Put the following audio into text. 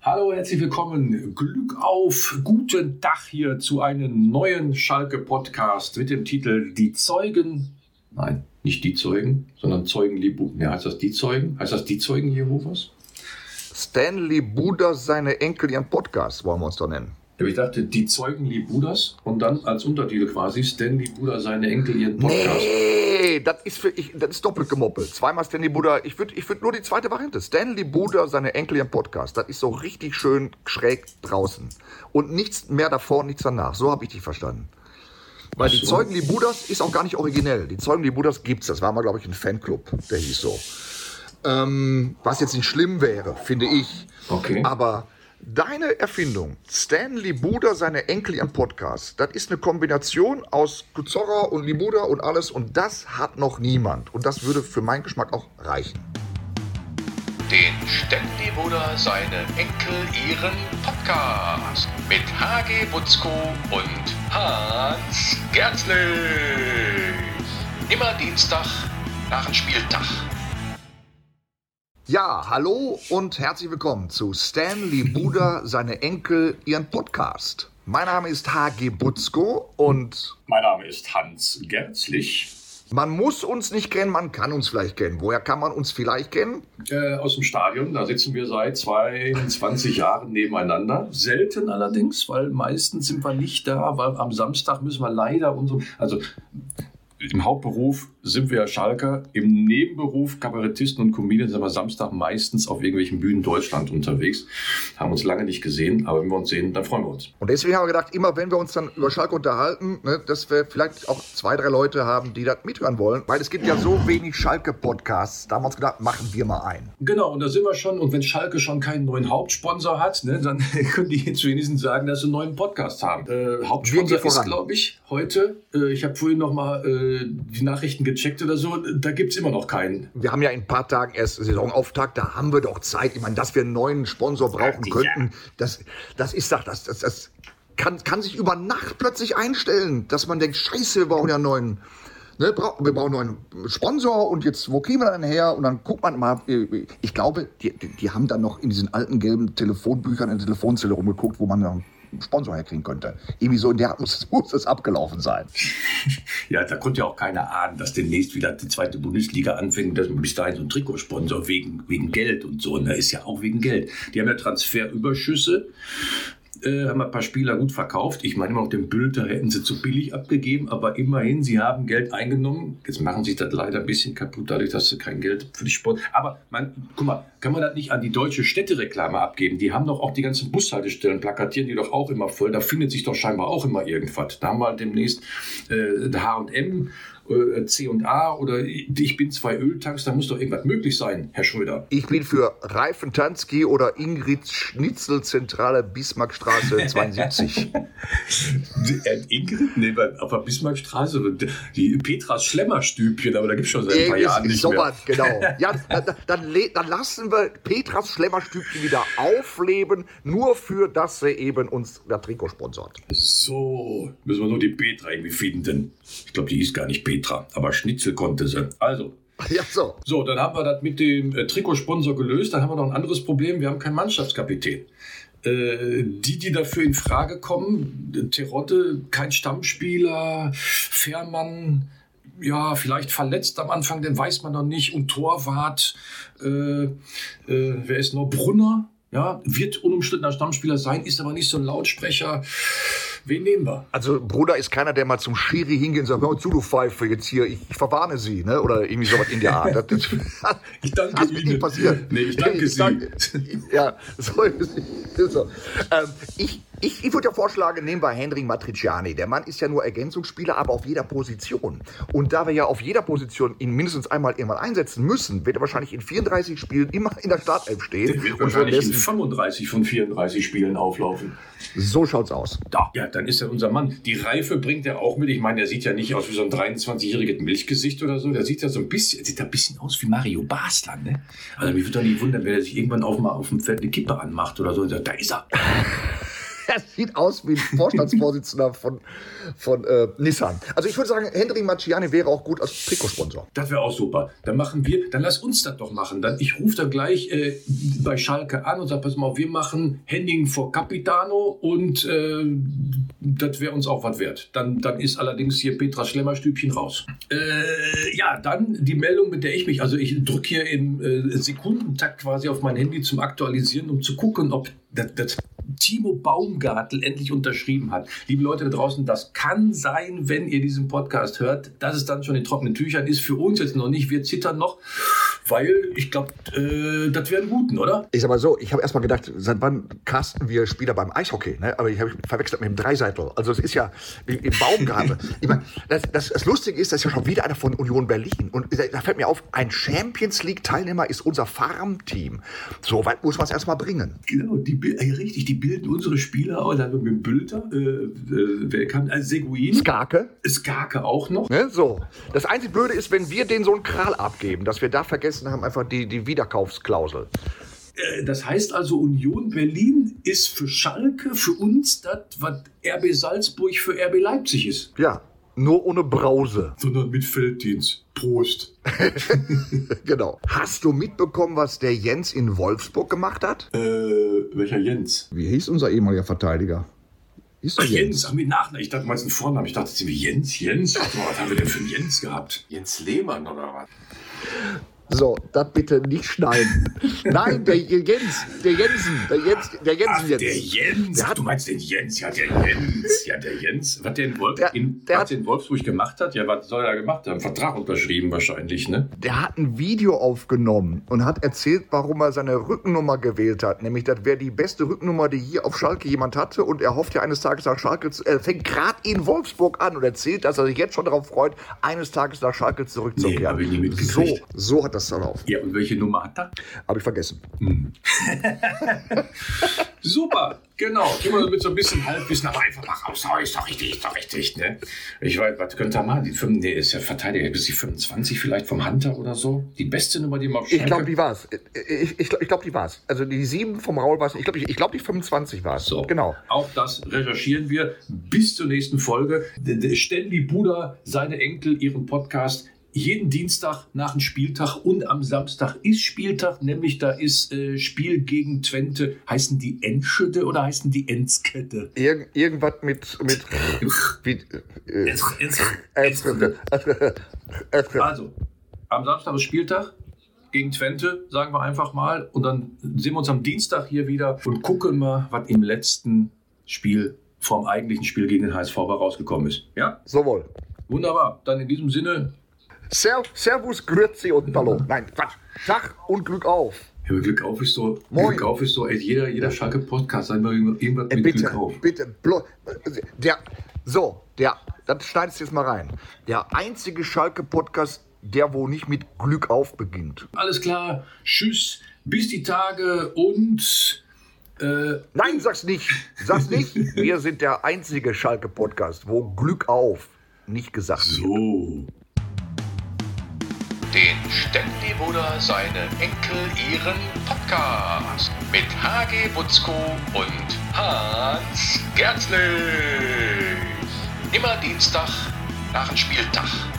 Hallo, herzlich willkommen. Glück auf, guten Tag hier zu einem neuen Schalke-Podcast mit dem Titel Die Zeugen. Nein, nicht die Zeugen, sondern Zeugen Libu. Ne, heißt das die Zeugen? Heißt das die Zeugen Jehovas? Stanley Buda, seine Enkel, ihren Podcast, wollen wir uns doch nennen. Ich dachte, die Zeugen Libudas und dann als Untertitel quasi Stanley Buda, seine Enkel, ihren Podcast. Nee, das ist doppelt gemoppelt. Zweimal Stanley Buda. Ich würd nur die zweite Variante. Stanley Buda, seine Enkel, ihren Podcast. Das ist so richtig schön schräg draußen. Und nichts mehr davor, nichts danach. So habe ich dich verstanden. Weil die Zeugen Libudas ist auch gar nicht originell. Die Zeugen Libudas gibt's. Das war mal, glaube ich, ein Fanclub. Der hieß so. Was jetzt nicht schlimm wäre, finde ich. Okay. Aber deine Erfindung, Stanley Buda, seine Enkel, ihren Podcast, das ist eine Kombination aus Kuzorra und Libuda und alles. Und das hat noch niemand. Und das würde für meinen Geschmack auch reichen. Den Stanley Buda, seine Enkel, ihren Podcast mit HG Butzko und Hans Gerzlich. Immer Dienstag nach dem Spieltag. Ja, hallo und herzlich willkommen zu Stanley Buda, seine Enkel, ihren Podcast. Mein Name ist HG Butzko und Mein Name ist Hans Gerzlich. man muss uns nicht kennen, man kann uns vielleicht kennen. Woher kann man uns vielleicht kennen? Aus dem Stadion, da sitzen wir seit 22 Jahren nebeneinander. Selten allerdings, weil meistens sind wir nicht da, weil am Samstag müssen wir leider im Hauptberuf sind wir Schalker, im Nebenberuf Kabarettisten und Comedians sind wir Samstag meistens auf irgendwelchen Bühnen Deutschland unterwegs. Haben uns lange nicht gesehen, aber wenn wir uns sehen, dann freuen wir uns. Und deswegen haben wir gedacht, immer wenn wir uns dann über Schalke unterhalten, dass wir vielleicht auch 2, 3 Leute haben, die das mithören wollen. Weil es gibt ja so wenig Schalke-Podcasts. Da haben wir uns gedacht, machen wir mal einen. Genau, und da sind wir schon. Und wenn Schalke schon keinen neuen Hauptsponsor hat, dann können die jetzt wenigstens sagen, dass sie einen neuen Podcast haben. Hauptsponsor ist, glaube ich, heute, ich habe vorhin noch mal die Nachrichten gecheckt oder so, da gibt es immer noch keinen. Wir haben ja in ein paar Tagen erst Saisonauftakt, da haben wir doch Zeit. Ich meine, dass wir einen neuen Sponsor brauchen könnten, das kann sich über Nacht plötzlich einstellen, dass man denkt, scheiße, wir brauchen ja einen neuen, wir brauchen einen neuen Sponsor und jetzt, wo kriegen wir dann her? Und dann guckt man mal, ich glaube, die haben dann noch in diesen alten gelben Telefonbüchern in der Telefonzelle rumgeguckt, wo man dann Sponsor herkriegen könnte. Irgendwie so in der Art muss es abgelaufen sein. Ja, da konnte ja auch keiner ahnen, dass demnächst wieder die zweite Bundesliga anfängt, dass man bis dahin so einen Trikotsponsor wegen Geld und so. Und da ist ja auch wegen Geld. Die haben ja Transferüberschüsse, haben ein paar Spieler gut verkauft. Ich meine immer, auf dem Bülter hätten sie zu billig abgegeben, aber immerhin, sie haben Geld eingenommen. Jetzt machen sich das leider ein bisschen kaputt, dadurch, dass sie kein Geld für die Sport... Aber guck mal, kann man das nicht an die deutsche Städtereklame abgeben? Die haben doch auch die ganzen Bushaltestellen, plakatieren die doch auch immer voll. Da findet sich doch scheinbar auch immer irgendwas. Da haben wir halt demnächst H&M, C&A oder ich bin 2 Öltanks, da muss doch irgendwas möglich sein, Herr Schröder. Ich bin für Reifentanski oder Ingrid Schnitzel, Zentrale Bismarckstraße 72. Ingrid? Nee, auf der Bismarckstraße, die Petras Schlemmerstübchen, aber da gibt es schon seit ein paar Jahren nicht mehr. Sowas, genau. Ja, dann lassen wir Petras Schlemmerstübchen wieder aufleben, nur für dass sie eben uns der Trikot sponsort. So, müssen wir nur die Petra irgendwie finden. Ich glaube, die hieß gar nicht Petra, aber Schnitzel konnte sie. Also. Ja, so. So, dann haben wir das mit dem Trikotsponsor gelöst. Dann haben wir noch ein anderes Problem. Wir haben keinen Mannschaftskapitän. Die dafür in Frage kommen, Terodde, kein Stammspieler, Fährmann, ja, vielleicht verletzt am Anfang, den weiß man noch nicht. Und Torwart, wer ist noch? Brunner, ja, wird unumstrittener Stammspieler sein, ist aber nicht so ein Lautsprecher. Wen nehmen wir? Also Bruder ist keiner, der mal zum Schiri hingeht und sagt, hör mal zu, du Pfeife, jetzt hier, ich verwarne Sie, ne? Oder irgendwie sowas in der Art. Ich danke Ihnen. Nicht passiert. Nee, ich danke Sie. Ja, so. Ich würde ja vorschlagen, nehmen wir Henrik Matriciani. Der Mann ist ja nur Ergänzungsspieler, aber auf jeder Position. Und da wir ja auf jeder Position ihn mindestens einmal irgendwann einsetzen müssen, wird er wahrscheinlich in 34 Spielen immer in der Startelf stehen. Der wird wahrscheinlich in 35 von 34 Spielen auflaufen. So schaut's aus. Ja, dann ist er unser Mann. Die Reife bringt er auch mit. Ich meine, der sieht ja nicht aus wie so ein 23-jähriges Milchgesicht oder so. Der sieht ja so ein bisschen aus wie Mario Basler, ne? Also mich würde doch nicht wundern, wenn er sich irgendwann auf dem Feld eine Kippe anmacht oder so. Und sagt, da ist er. Er sieht aus wie ein Vorstandsvorsitzender von Nissan. Also ich würde sagen, Henry Marciani wäre auch gut als Trikotsponsor. Das wäre auch super. Dann lass uns das doch machen. Ich rufe dann gleich bei Schalke an und sage, pass mal, wir machen Henning vor Capitano und das wäre uns auch was wert. Dann ist allerdings hier Petras Schlemmerstübchen raus. Dann die Meldung, mit der ich drücke hier im Sekundentakt quasi auf mein Handy zum Aktualisieren, um zu gucken, ob das Timo Baumgartel endlich unterschrieben hat. Liebe Leute da draußen, das kann sein, wenn ihr diesen Podcast hört, dass es dann schon in trockenen Tüchern ist. Für uns jetzt noch nicht. Wir zittern noch, weil ich glaube, das wäre ein Guten, oder? Ich sag mal so, ich habe erst mal gedacht, seit wann casten wir Spieler beim Eishockey? Ne? Aber ich habe verwechselt mit dem Dreiseitel. Also es ist ja im Baumgartel. Ich meine, das Lustige ist, das ist ja schon wieder einer von Union Berlin. Und da fällt mir auf, ein Champions-League-Teilnehmer ist unser Farmteam. So weit muss man es erst mal bringen. Genau, richtig, die bilden unsere Spieler aus. Dann mit dem Bülter, wer kann, Seguin. Skarke auch noch. Ne? So. Das einzige Blöde ist, wenn wir denen so einen Kral abgeben, dass wir da vergessen haben, einfach die Wiederkaufsklausel. Das heißt also, Union Berlin ist für Schalke, für uns das, was RB Salzburg für RB Leipzig ist. Ja, nur ohne Brause. Sondern mit Felddienst. Prost. Genau. Hast du mitbekommen, was der Jens in Wolfsburg gemacht hat? Welcher Jens? Wie hieß unser ehemaliger Verteidiger? Jens, haben wir Nachnamen? Ich dachte meistens Vornamen. Ich dachte, das ist wie Jens. Was haben wir denn für einen Jens gehabt? Jens Lehmann oder was? So, das bitte nicht schneiden. Nein, der Jens. Du meinst den Jens. Ja, der Jens. Was der in Wolfsburg gemacht hat? Ja, was soll er gemacht haben? Vertrag unterschrieben wahrscheinlich, ne? Der hat ein Video aufgenommen und hat erzählt, warum er seine Rückennummer gewählt hat. Nämlich, das wäre die beste Rückennummer, die hier auf Schalke jemand hatte. Und er hofft ja eines Tages nach Schalke, fängt gerade in Wolfsburg an und erzählt, dass er sich jetzt schon darauf freut, eines Tages nach Schalke zurückzukehren. Nee, hab ich nie mitgekriegt. So hat das dann auf. Ja, und welche Nummer hat er? Habe ich vergessen. Super, genau. Immer mit so ein bisschen Halbwissen, aber einfach mal raus. Ist doch richtig, ne? Ich weiß, was könnte er machen? Ist ja Verteidiger, bis die 25 vielleicht vom Hunter oder so. Die beste Nummer, die man auf Schalke... Ich glaube, die war's. Ich glaube, die war's. Also die 7 vom Raul war's. Ich glaube, die 25 war's. So, genau. Auch das recherchieren wir bis zur nächsten Folge. Stanley Buda, seine Enkel, ihren Podcast. Jeden Dienstag nach dem Spieltag und am Samstag ist Spieltag, nämlich da ist Spiel gegen Twente. Heißen die Enschede oder heißen die Enskede? Irgendwas mit Also, am Samstag ist Spieltag gegen Twente, sagen wir einfach mal. Und dann sehen wir uns am Dienstag hier wieder und gucken mal, was im letzten Spiel vom eigentlichen Spiel gegen den HSV rausgekommen ist. Ja? So wohl. Wunderbar. Dann in diesem Sinne... Servus, Grüezi und Hallo. Nein, Quatsch. Tag und Glück auf. Ja, Glück auf ist so. Moin. Glück auf ist so. Jeder Schalke-Podcast sagt mal irgendwas mit bitte, Glück auf. Bitte. Das schneidest du jetzt mal rein. Der einzige Schalke-Podcast, der wo nicht mit Glück auf beginnt. Alles klar. Tschüss. Bis die Tage und... Nein, sag's nicht. Wir sind der einzige Schalke-Podcast, wo Glück auf nicht gesagt wird. So. Den Ständibuder, seine Enkel, ihren Podcast mit Hage Butzko und Hans Gärtlich. Immer Dienstag nach dem Spieltag.